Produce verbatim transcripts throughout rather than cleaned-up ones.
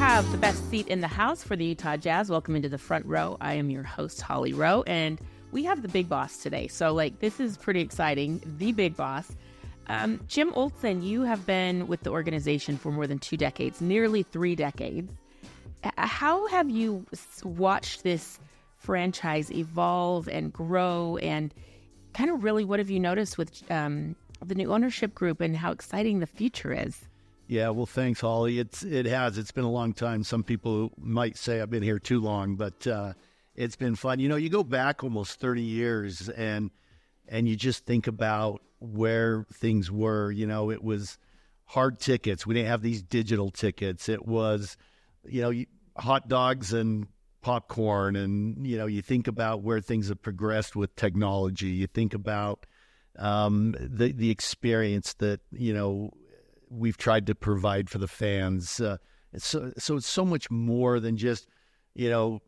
have the best seat in the house for the Utah Jazz. Welcome into the front row. I am your host, Holly Rowe, and we have the big boss today. So, like, this is pretty exciting. The big boss. Um, Jim Olson, you have been with the organization for more than two decades, nearly three decades. How have you watched this franchise evolve and grow, and kind of really what have you noticed with um, the new ownership group and how exciting the future is? Yeah, well, thanks, Holly. It's it has. It's been a long time. Some people might say I've been here too long, but uh, it's been fun. You know, you go back almost thirty years, and and you just think about where things were. You know, it was hard tickets. We didn't have these digital tickets. It was, you know, hot dogs and popcorn, and you know, you think about where things have progressed with technology. You think about um, the the experience that you know. we've tried to provide for the fans. Uh, so, so it's so much more than just, you know,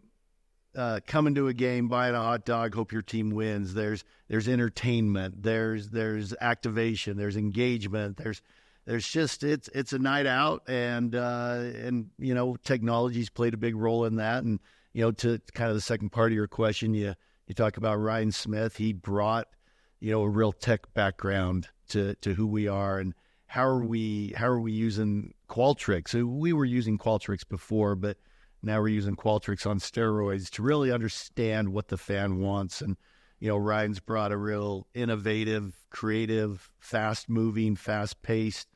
uh, coming to a game, buying a hot dog, hope your team wins. There's, there's entertainment. There's, there's activation. There's engagement. There's, there's just, it's, it's a night out, and, uh, and, you know, technology's played a big role in that. And, you know, to kind of the second part of your question, you, you talk about Ryan Smith. He brought, you know, a real tech background to, to who we are. And, How are we? How are we using Qualtrics? So we were using Qualtrics before, but now we're using Qualtrics on steroids to really understand what the fan wants. And you know, Ryan's brought a real innovative, creative, fast-moving, fast-paced.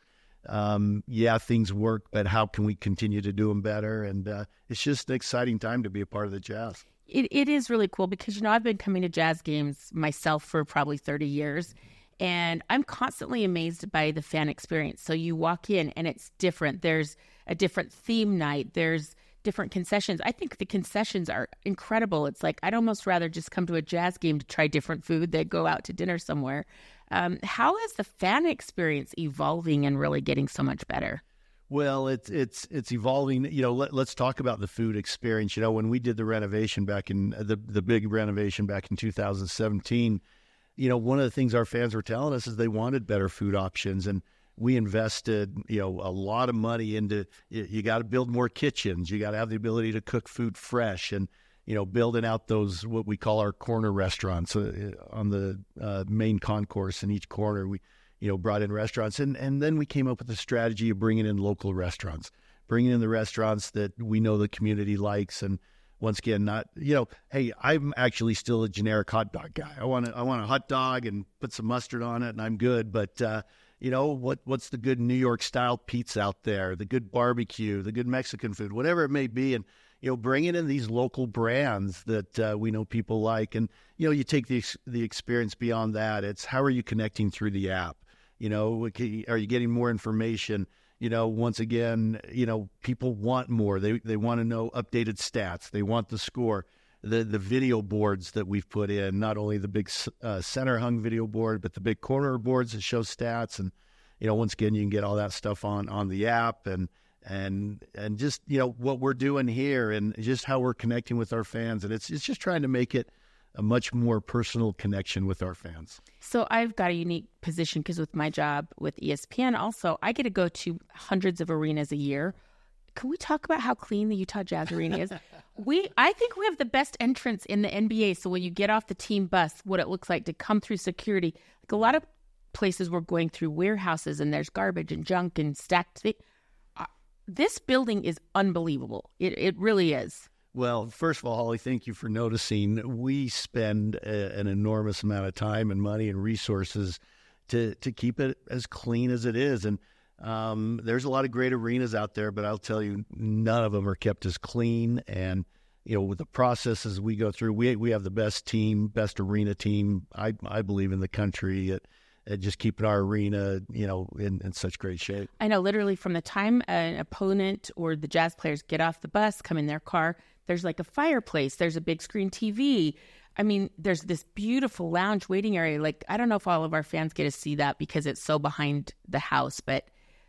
Um, yeah, things work, but how can we continue to do them better? And uh, it's just an exciting time to be a part of the Jazz. It it is really cool because you know I've been coming to Jazz games myself for probably thirty years. And I'm constantly amazed by the fan experience. So you walk in and it's different. There's a different theme night. There's different concessions. I think the concessions are incredible. It's like I'd almost rather just come to a Jazz game to try different food than go out to dinner somewhere. Um, how is the fan experience evolving and really getting so much better? Well, it's it's it's evolving. You know, let, let's talk about the food experience. You know, when we did the renovation back in the the big renovation back in two thousand seventeen. You know, one of the things our fans were telling us is they wanted better food options, and we invested, you know, a lot of money into, you, you got to build more kitchens. You got to have the ability to cook food fresh, and, you know, building out those, what we call our corner restaurants uh, on the uh, main concourse in each corner. We, you know, brought in restaurants, and, and then we came up with a strategy of bringing in local restaurants, bringing in the restaurants that we know the community likes. And once again, not, you know, hey, I'm actually still a generic hot dog guy. I want to, I want a hot dog and put some mustard on it, and I'm good. But, uh, you know, what, what's the good New York style pizza out there, the good barbecue, the good Mexican food, whatever it may be. And, you know, bringing in these local brands that uh, we know people like. And, you know, you take the, the experience beyond that. It's how are you connecting through the app? You know, are you getting more information? You know, once again, you know, people want more. They they want to know updated stats. They want the score. The the video boards that we've put in, not only the big uh, center hung video board, but the big corner boards that show stats. And, you know, once again, you can get all that stuff on, on the app, and and and just, you know, what we're doing here and just how we're connecting with our fans. And it's it's just trying to make it a much more personal connection with our fans. So I've got a unique position because with my job with E S P N also, I get to go to hundreds of arenas a year. Can we talk about how clean the Utah Jazz arena is? we, I think we have the best entrance in the N B A. So when you get off the team bus, what it looks like to come through security, like a lot of places we're going through warehouses and there's garbage and junk and stacked things. Uh, this building is unbelievable. It, it really is. Well, first of all, Holly, thank you for noticing. We spend a, an enormous amount of time and money and resources to to keep it as clean as it is. And um, there's a lot of great arenas out there, but I'll tell you, none of them are kept as clean. And, you know, with the processes we go through, we we have the best team, best arena team, I, I believe, in the country at, at just keeping our arena, you know, in, in such great shape. I know, literally from the time an opponent or the Jazz players get off the bus, come in their car, there's like a fireplace. There's a big screen T V. I mean, there's this beautiful lounge waiting area. Like, I don't know if all of our fans get to see that because it's so behind the house, but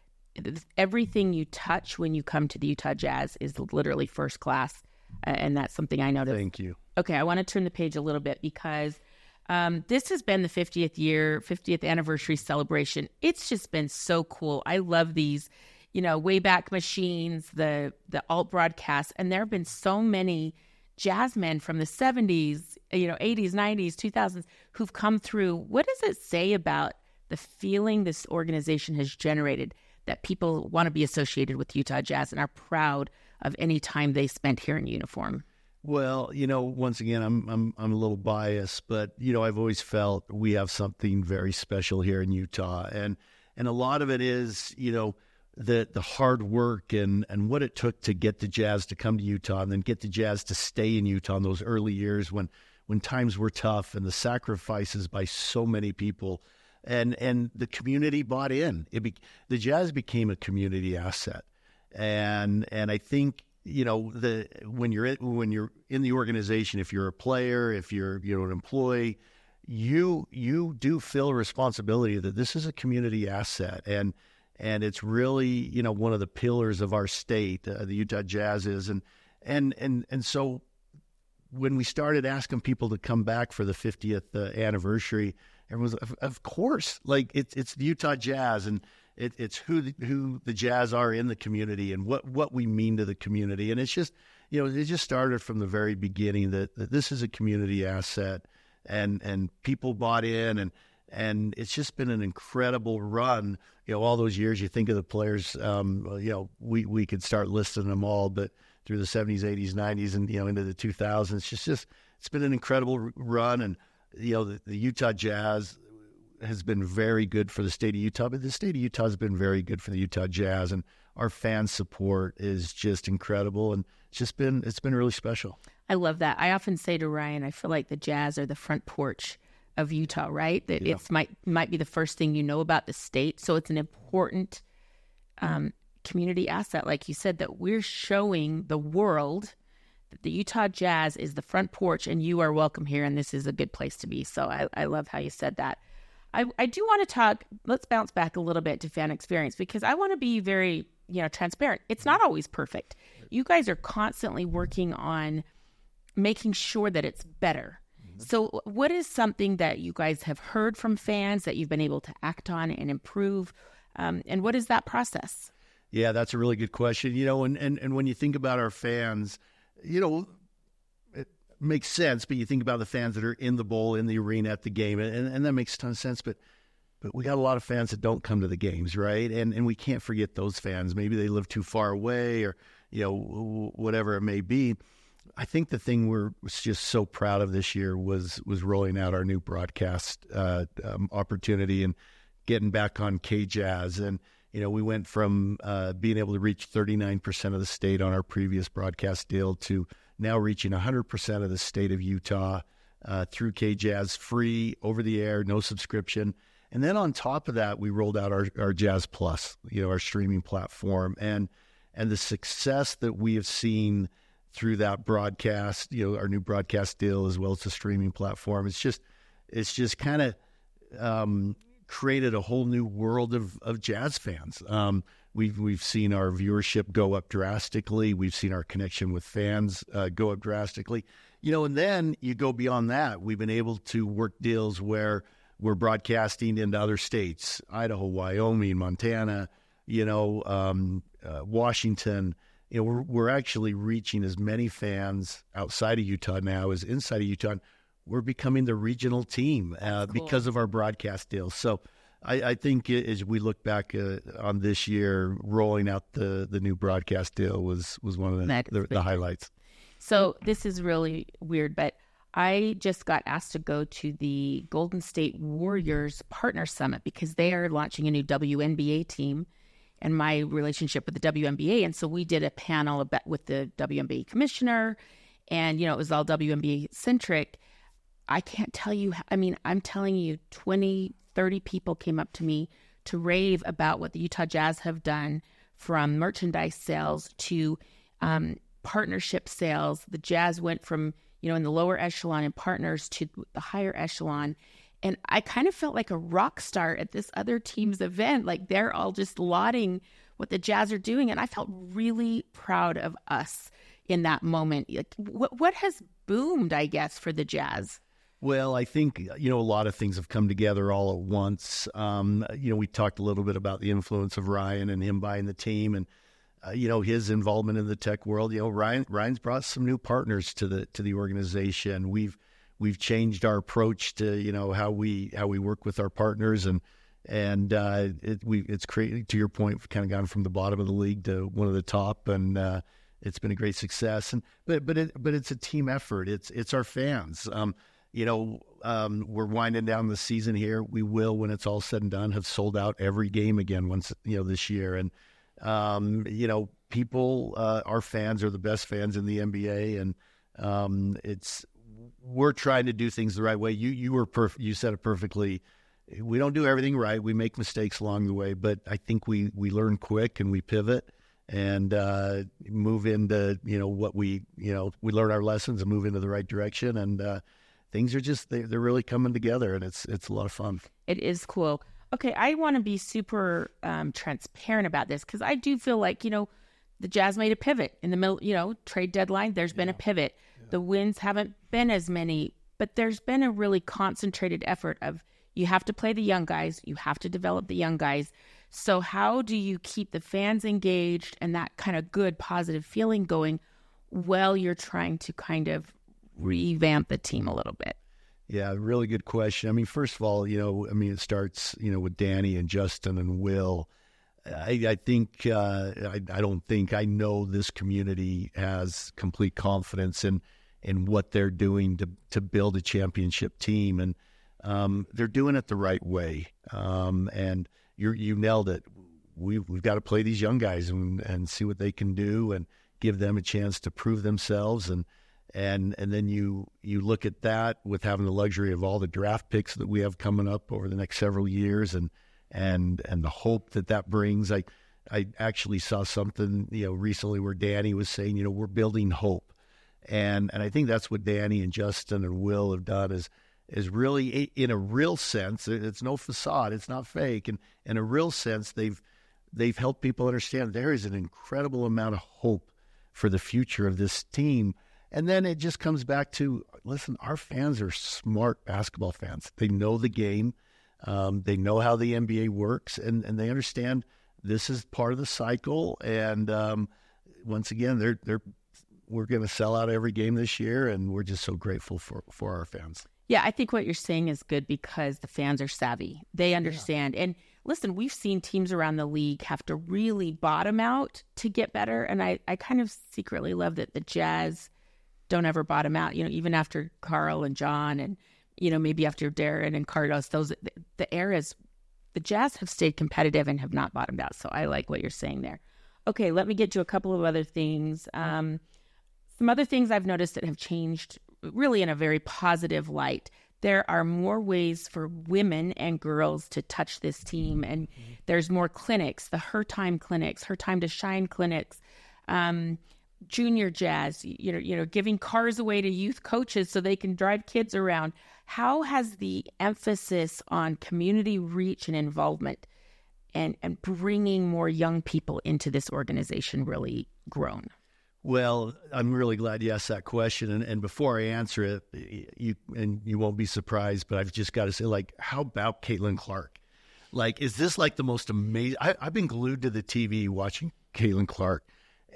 everything you touch when you come to the Utah Jazz is literally first class. And that's something I noticed. Thank you. Okay, I want to turn the page a little bit because um, this has been the fiftieth year, fiftieth anniversary celebration. It's just been so cool. I love these. you know, Wayback Machines, the the alt broadcasts, and there have been so many jazzmen from the seventies, you know, eighties, nineties, two thousands who've come through. What does it say about the feeling this organization has generated that people want to be associated with Utah Jazz and are proud of any time they spent here in uniform? Well, you know, once again, I'm I'm I'm a little biased, but you know, I've always felt we have something very special here in Utah, and and a lot of it is, you know, the the hard work and and what it took to get the Jazz to come to Utah, and then get the Jazz to stay in Utah in those early years when when times were tough, and the sacrifices by so many people, and and the community bought in. It be, the Jazz became a community asset, and and I think, you know, the when you're in, when you're in the organization, if you're a player, if you're you know an employee, you you do feel a responsibility that this is a community asset, and and it's really, you know, one of the pillars of our state, uh, the Utah Jazz is, and and and and so when we started asking people to come back for the fiftieth uh, anniversary, everyone was, of, of course, like it's it's the Utah Jazz, and It, it's who the, who the Jazz are in the community and what, what we mean to the community. And it's just, you know, it just started from the very beginning that, that this is a community asset, and, and people bought in, and, and it's just been an incredible run. You know, all those years, you think of the players, um, you know, we, we could start listing them all, but through the seventies, eighties, nineties, and, you know, into the two thousands, it's just, just it's been an incredible run. And, you know, the, the Utah Jazz has been very good for the state of Utah, but the state of Utah has been very good for the Utah Jazz, and our fan support is just incredible, and it's just been it's been really special. I love that. I often say to Ryan, I feel like the Jazz are the front porch of Utah, right? That Yeah. it's might might be the first thing you know about the state, so it's an important um, community asset, like you said, that we're showing the world that the Utah Jazz is the front porch, and you are welcome here, and this is a good place to be. So I, I love how you said that. I, I do want to talk, let's bounce back a little bit to fan experience, because I want to be very, you know, transparent. It's not always perfect. You guys are constantly working on making sure that it's better. Mm-hmm. So what is something that you guys have heard from fans that you've been able to act on and improve? Um, and what is that process? Yeah, that's a really good question. You know, and, and, and when you think about our fans, you know, makes sense, but you think about the fans that are in the bowl, in the arena, at the game, and, and that makes a ton of sense. But but we got a lot of fans that don't come to the games, right? And and we can't forget those fans. Maybe they live too far away, or you know, whatever it may be. I think the thing we're just so proud of this year was was rolling out our new broadcast uh, um, opportunity and getting back on K-Jazz. And you know, we went from uh, being able to reach thirty-nine percent of the state on our previous broadcast deal to now reaching one hundred percent of the state of Utah uh, through K-Jazz, free, over the air, no subscription. And then on top of that, we rolled out our, our Jazz Plus, you know, our streaming platform. And and the success that we have seen through that broadcast, you know, our new broadcast deal, as well as the streaming platform, it's just it's just kind of um, created a whole new world of, of Jazz fans. Um We've we've seen our viewership go up drastically. We've seen our connection with fans uh, go up drastically. You know, and then you go beyond that. We've been able to work deals where we're broadcasting into other states, Idaho, Wyoming, Montana, you know, um, uh, Washington. You know, we're we're actually reaching as many fans outside of Utah now as inside of Utah. We're becoming the regional team uh, cool. because of our broadcast deals. So I, I think as we look back uh, on this year, rolling out the, the new broadcast deal was, was one of the, the, the highlights. So this is really weird, but I just got asked to go to the Golden State Warriors Partner Summit because they are launching a new W N B A team and my relationship with the W N B A. And so we did a panel about, with the W N B A commissioner, and, you know, it was all W N B A centric. I can't tell you, I mean, I'm telling you, twenty, thirty people came up to me to rave about what the Utah Jazz have done, from merchandise sales to um, partnership sales. The Jazz went from, you know, in the lower echelon in partners to the higher echelon. And I kind of felt like a rock star at this other team's event. Like, they're all just lauding what the Jazz are doing. And I felt really proud of us in that moment. Like, what, what has boomed, I guess, for the Jazz? Well, I think, you know, a lot of things have come together all at once. Um, you know, we talked a little bit about the influence of Ryan and him buying the team and, uh, you know, his involvement in the tech world. You know, Ryan Ryan's brought some new partners to the to the organization. We've we've changed our approach to, you know, how we how we work with our partners, and and uh, it, we it's created, to your point, we've kind of gone from the bottom of the league to one of the top, and uh, it's been a great success. And but but it, but it's a team effort. It's it's our fans. Um, You know, um, we're winding down the season here. We will, when it's all said and done, have sold out every game again once, you know, this year. And, um, you know, people, uh, our fans are the best fans in the N B A. And um, it's, we're trying to do things the right way. You, you were perf- you said it perfectly. We don't do everything right. We make mistakes along the way, but I think we, we learn quick and we pivot and uh, move into, you know, what we, you know, we learn our lessons and move into the right direction. And, uh, things are just, they, they're really coming together, and it's it's a lot of fun. It is cool. Okay, I want to be super um, transparent about this because I do feel like, you know, the Jazz made a pivot in the middle, you know, trade deadline. There's been yeah. a pivot. Yeah. The wins haven't been as many, but there's been a really concentrated effort of you have to play the young guys. You have to develop the young guys. So how do you keep the fans engaged and that kind of good, positive feeling going while you're trying to kind of revamp the team a little bit? Yeah, really good question. I mean, first of all, you know, I mean, it starts, you know, with Danny and Justin and Will. I, I think, uh, I, I don't think, I know this community has complete confidence in, in what they're doing to, to build a championship team. And um, they're doing it the right way. Um, and you're, you nailed it. We, we've got to play these young guys and, and see what they can do and give them a chance to prove themselves. And And and then you you look at that with having the luxury of all the draft picks that we have coming up over the next several years, and and and the hope that that brings. I I actually saw something, you know, recently where Danny was saying, you know, we're building hope, and and I think that's what Danny and Justin and Will have done is is really, in a real sense, it's no facade, it's not fake, and in a real sense, they've they've helped people understand there is an incredible amount of hope for the future of this team. And then it just comes back to, listen, our fans are smart basketball fans. They know the game. Um, they know how the N B A works, and, and they understand this is part of the cycle. And um, once again, they're they're we're going to sell out every game this year, and we're just so grateful for, for our fans. Yeah, I think what you're saying is good because the fans are savvy. They understand. Yeah. And listen, we've seen teams around the league have to really bottom out to get better. And I, I kind of secretly love that the Jazz don't ever bottom out, you know, even after Carl and John and, you know, maybe after Darren and Carlos, those, the, the eras, the Jazz have stayed competitive and have not bottomed out. So I like what you're saying there. Okay, let me get to a couple of other things. Um, some other things I've noticed that have changed really in a very positive light. There are more ways for women and girls to touch this team, and mm-hmm. there's more clinics, the Her Time clinics, Her Time to Shine clinics, um, Junior Jazz, you know, you know, giving cars away to youth coaches so they can drive kids around. How has the emphasis on community reach and involvement and, and bringing more young people into this organization really grown? Well, I'm really glad you asked that question. And, and before I answer it, you and you won't be surprised, but I've just got to say, like, how about Caitlin Clark? Like, is this like the most amazing? I, I've been glued to the T V watching Caitlin Clark.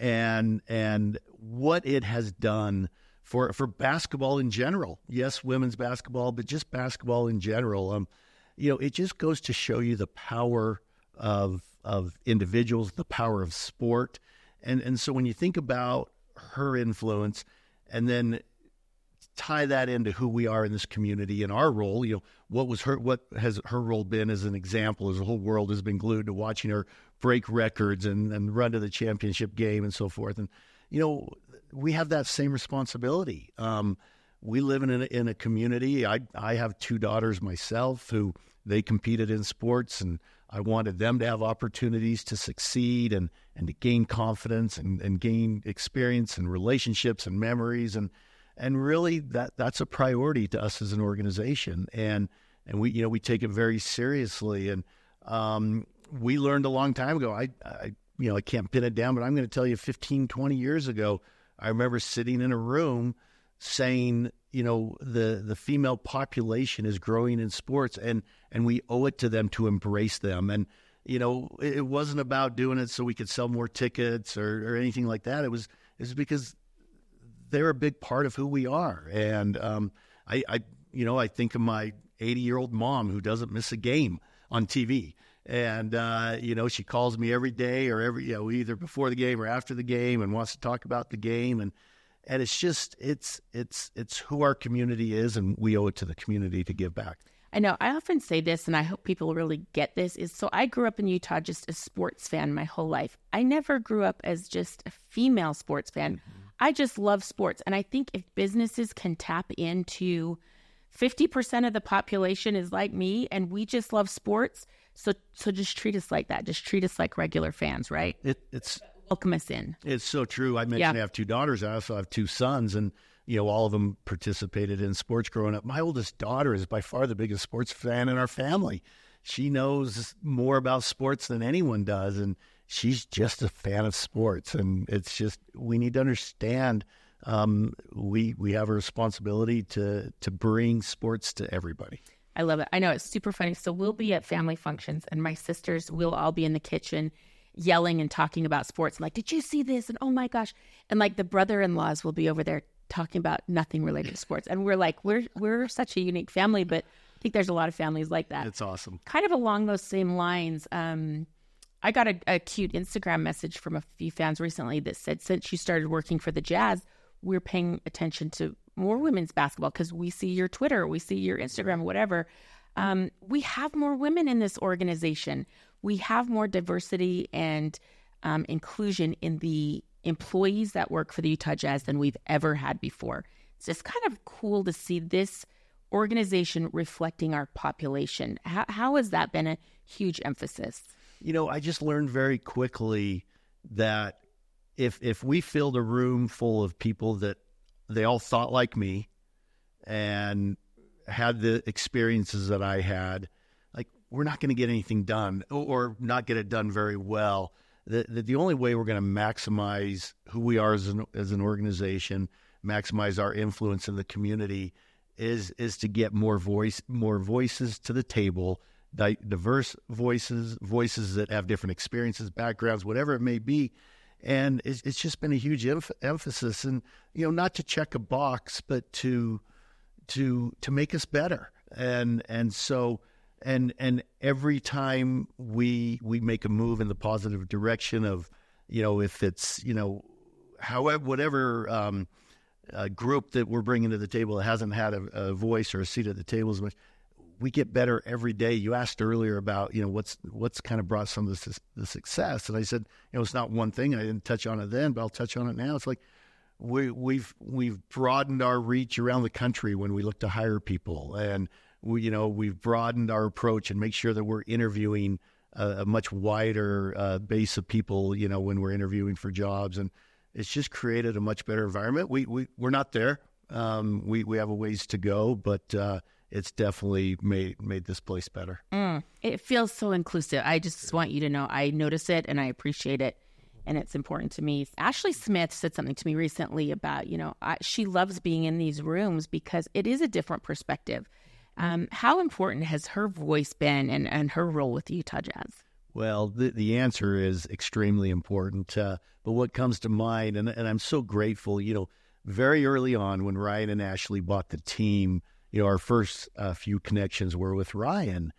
And and what it has done for for basketball in general. Yes, women's basketball, but just basketball in general. Um, you know, it just goes to show you the power of of individuals, the power of sport. And and so when you think about her influence and then tie that into who we are in this community and our role, you know, what was her what has her role been as an example as the whole world has been glued to watching her break records and, and run to the championship game and so forth. And, you know, we have that same responsibility. Um, we live in a, in a community. I, I have two daughters myself who they competed in sports, and I wanted them to have opportunities to succeed and, and to gain confidence and, and gain experience and relationships and memories. And, and really that, that's a priority to us as an organization. And, and we, you know, we take it very seriously. And, um, we learned a long time ago, I, I, you know, I can't pin it down, but I'm going to tell you fifteen, twenty years ago, I remember sitting in a room saying, you know, the, the female population is growing in sports, and, and we owe it to them to embrace them. And, you know, it, it wasn't about doing it so we could sell more tickets or, or anything like that. It was, it was because they're a big part of who we are. And um, I, I, you know, I think of my eighty-year-old mom who doesn't miss a game on T V. And, uh, you know, she calls me every day or every, you know, either before the game or after the game and wants to talk about the game. And, and it's just, it's, it's, it's who our community is, and we owe it to the community to give back. I know. I often say this, and I hope people really get this, is so I grew up in Utah just a sports fan my whole life. I never grew up as just a female sports fan. Mm-hmm. I just love sports. And I think if businesses can tap into fifty percent of the population is like me, and we just love sports. So so just treat us like that. Just treat us like regular fans, right? It, it's Welcome us in. It's so true. I mentioned yeah. I have two daughters. I also have two sons, and, you know, all of them participated in sports growing up. My oldest daughter is by far the biggest sports fan in our family. She knows more about sports than anyone does, and she's just a fan of sports. And it's just, we need to understand um, we we have a responsibility to to bring sports to everybody. I love it. I know, it's super funny. So we'll be at family functions, and my sisters will all be in the kitchen yelling and talking about sports. I'm like, did you see this? And oh my gosh. And like the brother-in-laws will be over there talking about nothing related to sports. And we're like, we're we're such a unique family, but I think there's a lot of families like that. It's awesome. Kind of along those same lines, um, I got a, a cute Instagram message from a few fans recently that said, since you started working for the Jazz, we're paying attention to more women's basketball because we see your Twitter, we see your Instagram, whatever. Um, we have more women in this organization. We have more diversity and um, inclusion in the employees that work for the Utah Jazz than we've ever had before. It's just kind of cool to see this organization reflecting our population. How, how has that been a huge emphasis? You know, I just learned very quickly that if if we filled a room full of people that they all thought like me and had the experiences that I had, like, we're not going to get anything done, or not get it done very well. The, the, the only way we're going to maximize who we are as an, as an organization, maximize our influence in the community, is is to get more voice, more voices to the table, di- diverse voices, voices that have different experiences, backgrounds, whatever it may be. And it's, it's just been a huge emph- emphasis, and, you know, not to check a box, but to to to make us better. And and so and and every time we we make a move in the positive direction of, you know, if it's, you know, however, whatever um, uh, group that we're bringing to the table that hasn't had a, a voice or a seat at the table as much, we get better every day. You asked earlier about, you know, what's what's kind of brought some of this, the success, and I said, you know, it's not one thing. I didn't touch on it then, but I'll touch on it now. It's like we, we've we've broadened our reach around the country when we look to hire people, and we, you know, we've broadened our approach and make sure that we're interviewing a, a much wider uh, base of people, you know, when we're interviewing for jobs, and it's just created a much better environment. We we we're not there. Um, we we have a ways to go, but uh, it's definitely made made this place better. Mm, it feels so inclusive. I just want you to know I notice it and I appreciate it, and it's important to me. Ashley Smith said something to me recently about, you know, I, she loves being in these rooms because it is a different perspective. Um, how important has her voice been and, and her role with the Utah Jazz? Well, the, the answer is extremely important. Uh, but what comes to mind, and, and I'm so grateful, you know, very early on when Ryan and Ashley bought the team, you know, our first uh, few connections were with Ryan.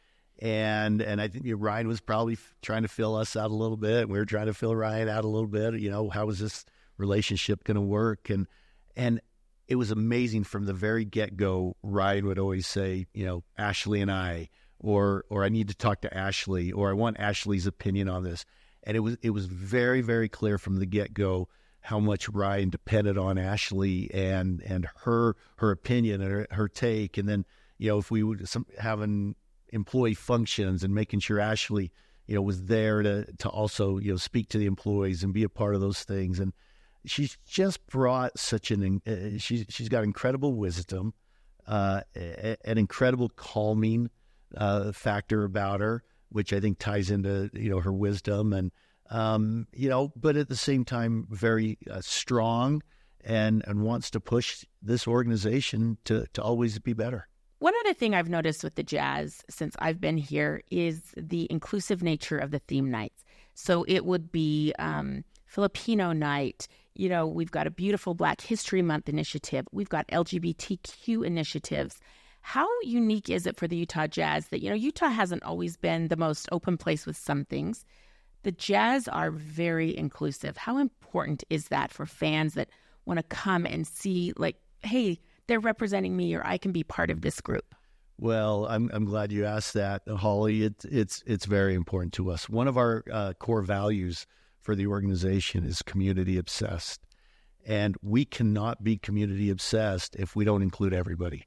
And and I think, you know, Ryan was probably f- trying to fill us out a little bit. We were trying to fill Ryan out a little bit. You know, how is this relationship going to work? And and it was amazing from the very get-go. Ryan would always say, you know, Ashley and I, or or I need to talk to Ashley, or I want Ashley's opinion on this. And it was it was very, very clear from the get-go how much Ryan depended on Ashley and and her her opinion and her, her take. And then, you know, if we would some, having employee functions and making sure Ashley, you know, was there to to also, you know, speak to the employees and be a part of those things. And she's just brought such an uh, she's she's got incredible wisdom, uh, a, an incredible calming uh, factor about her, which I think ties into, you know, her wisdom, and um, you know, but at the same time very uh, strong and and wants to push this organization to to always be better. One other thing I've noticed with the Jazz since I've been here is the inclusive nature of the theme nights. So it would be um, Filipino night. You know, we've got a beautiful Black History Month initiative. We've got L G B T Q initiatives. How unique is it for the Utah Jazz that, you know, Utah hasn't always been the most open place with some things. The Jazz are very inclusive. How important is that for fans that want to come and see, like, hey, they're representing me, or I can be part of this group? Well, I'm I'm glad you asked that, Holly. It's it's it's very important to us. One of our uh, core values for the organization is community obsessed, and we cannot be community obsessed if we don't include everybody.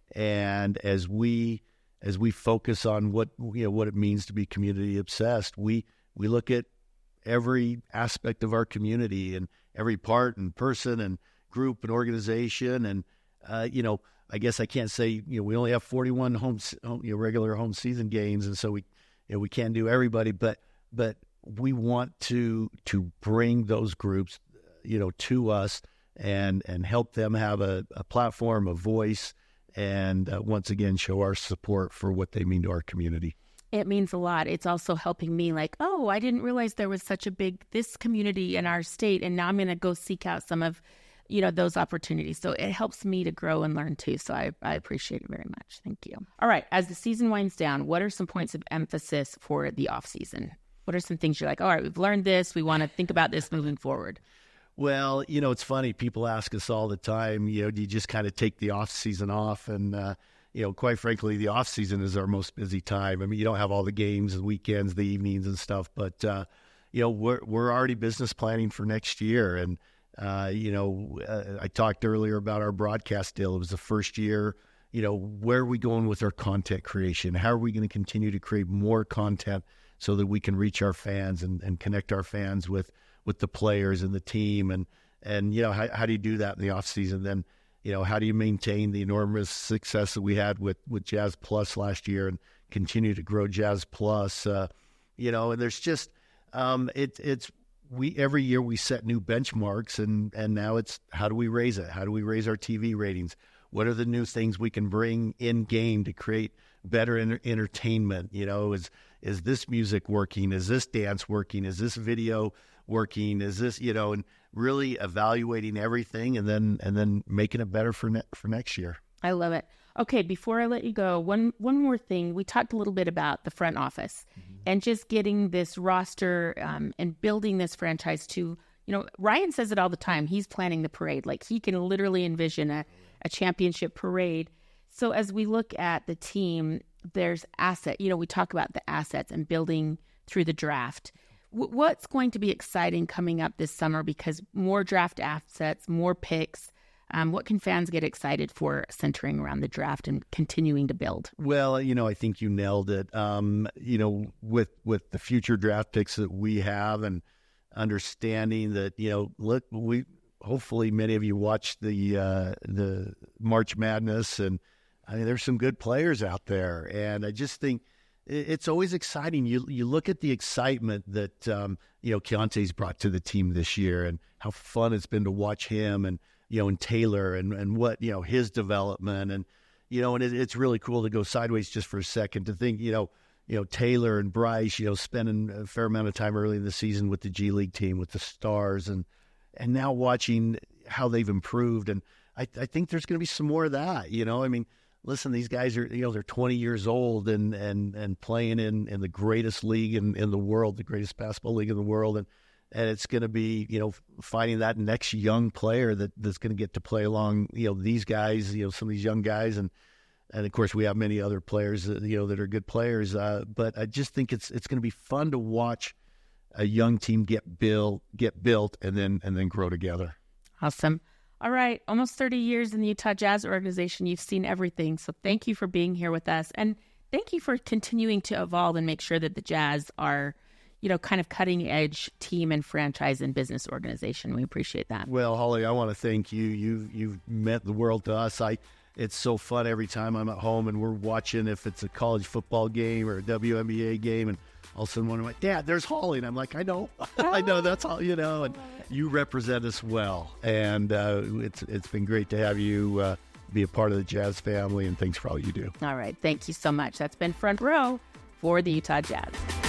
And as we as we focus on what you know what it means to be community obsessed, we we look at every aspect of our community and every part and person and group and organization. And uh, you know, I guess I can't say you know we only have forty-one home, home you know regular home season games, and so we you know, we can't do everybody, but but we want to to bring those groups you know to us and and help them have a, a platform, a voice, and uh, once again show our support for what they mean to our community. It means a lot. It's also helping me, like, oh, I didn't realize there was such a big this community in our state, and now I'm going to go seek out some of you know, those opportunities. So it helps me to grow and learn too. So I, I appreciate it very much. Thank you. All right. As the season winds down, what are some points of emphasis for the off season? What are some things you're like, all right, we've learned this. We want to think about this moving forward? Well, you know, it's funny. People ask us all the time, you know, do you just kind of take the off season off? And, uh, you know, quite frankly, the off season is our most busy time. I mean, you don't have all the games, the weekends, the evenings and stuff, but, uh, you know, we're, we're already business planning for next year. And, Uh, you know, uh, I talked earlier about our broadcast deal. It was the first year, you know, where are we going with our content creation? How are we going to continue to create more content so that we can reach our fans and, and connect our fans with, with the players and the team? And, and you know, how, how do you do that in the off season? Then, you know, how do you maintain the enormous success that we had with, with Jazz Plus last year and continue to grow Jazz Plus? Uh, you know, and there's just, um, it, it's, We every year we set new benchmarks, and, and now it's how do we raise it? How do we raise our T V ratings? What are the new things we can bring in game to create better enter- entertainment? You know, is is this music working? Is this dance working? Is this video working? Is this you know, and really evaluating everything, and then and then making it better for ne- for next year. I love it. Okay, before I let you go, one one more thing. We talked a little bit about the front office mm-hmm. and just getting this roster um, and building this franchise to, you know, Ryan says it all the time. He's planning the parade. Like, he can literally envision a, a championship parade. So as we look at the team, there's asset. You know, we talk about the assets and building through the draft. W- what's going to be exciting coming up this summer? Because more draft assets, more picks. Um, what can fans get excited for centering around the draft and continuing to build? Well, you know, I think you nailed it. Um, you know, with with the future draft picks that we have, and understanding that, you know, look, we hopefully many of you watched the uh, the March Madness, and I mean, there's some good players out there, and I just think it's always exciting. You you look at the excitement that um, you know Keontae's brought to the team this year, and how fun it's been to watch him, and you know, and Taylor, and, and what, you know, his development, and, you know, and it, it's really cool to go sideways just for a second to think, you know, you know, Taylor and Bryce, you know, spending a fair amount of time early in the season with the G League team, with the Stars, and, and now watching how they've improved. And I, I think there's going to be some more of that, you know, I mean, listen, these guys are, you know, they're twenty years old and, and, and playing in, in the greatest league in, in the world, the greatest basketball league in the world. And, And it's going to be, you know, finding that next young player that, that's going to get to play along, you know, these guys, you know, some of these young guys. And, and of course, we have many other players, that, you know, that are good players. Uh, but I just think it's it's going to be fun to watch a young team get built, get built and then and then grow together. Awesome. All right. Almost thirty years in the Utah Jazz organization. You've seen everything. So thank you for being here with us. And thank you for continuing to evolve and make sure that the Jazz are, you know, kind of cutting edge team and franchise and business organization. We appreciate that. Well, Holly, I want to thank you. You've, you've meant the world to us. I, it's so fun every time I'm at home and we're watching, if it's a college football game or a W N B A game, and all of a sudden one of my, Dad, there's Holly. And I'm like, I know, I know, that's all, you know. And you represent us well, and uh, it's it's been great to have you uh, be a part of the Jazz family, and thanks for all you do. All right. Thank you so much. That's been Front Row for the Utah Jazz.